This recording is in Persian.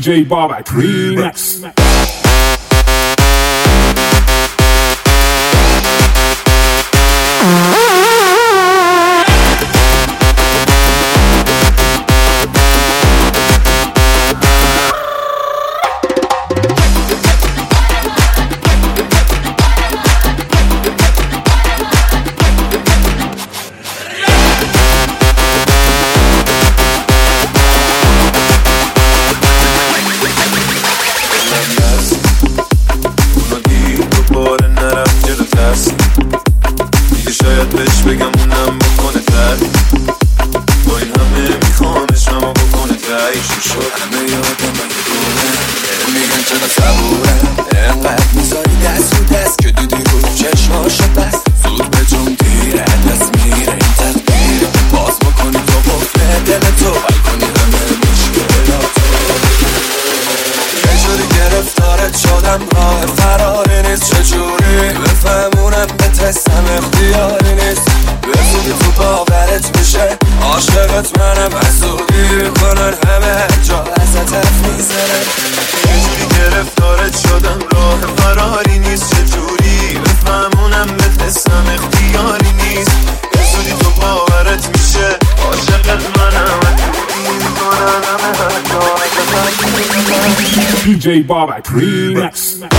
DJ Bobak Remix. شاید بهش بگم اونم بکنه تر با این همه میخوانش اما بکنه تر چی شد همه یادم اگه دوره میگن چرا صبورم انقدر میذاری دست و دست که دیدی رو چشماشو بست زود به جون دیره دست میره این تدبیر باز بکنی تو قفل دل تو حل کنی همه مشکلاتو یه جوری گرفتارت شدم راه فراری نیست چجوری بفهمونم بترسم اختیاری نیست بزودی تو باورت میشه عاشقت منم حسودی کنن همه جا ازت حرف میزنن یه جوری گرفتارت شدم راه فراری نیست چجوری بفهمونم بترسم اختیاری نیست بزودی تو باورت میشه عاشقت منم حسودی کنن همه جا ازت حرف میزنن DJ Bobak Remix.